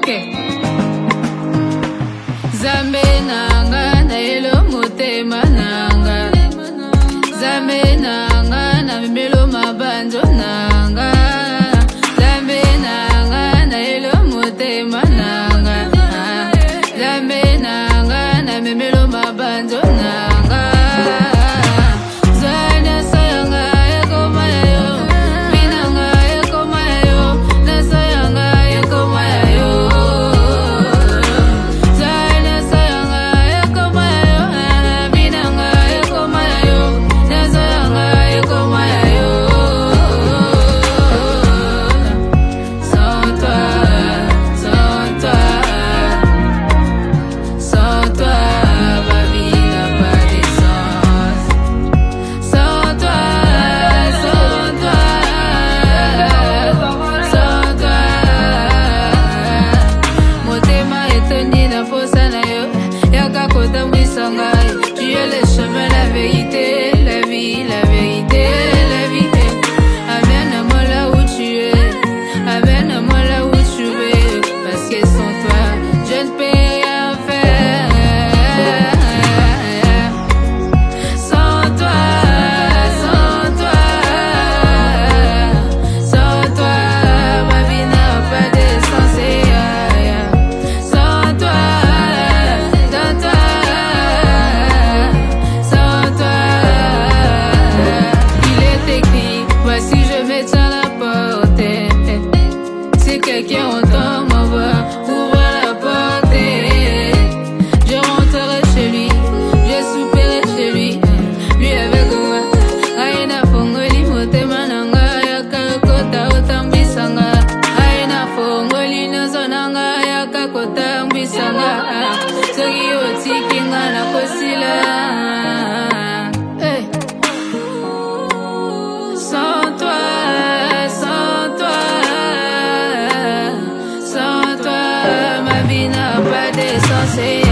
Zambe nanga na elo motema nanga, Zambe nanga na mimelo mabanjo nanga, Zambe nanga na elo motema nanga, Zambe nanga na mimelo mabanjo nanga. Tu es le chemin, la vérité, la vie, la vérité, la vie. Amène-moi là où tu es, amène-moi là où tu es, parce que sans toi, je ne peux rien faire. Sans toi, sans toi, sans toi, ma vie n'a pas de sens. Sans toi, sans toi. Voici je me tiens la porte. Si quelqu'un entend ma voix, ouvre la porte. Je rentrerai chez lui, je souperai chez lui. Lui avec moi, aina fongoli motema nanga, yaka kota otambisanga. Aina fongoli nozo nanga, yaka kota mbisanga. Soki otikinga na kosila. Sans toi, ma vie n'a pas d'essence.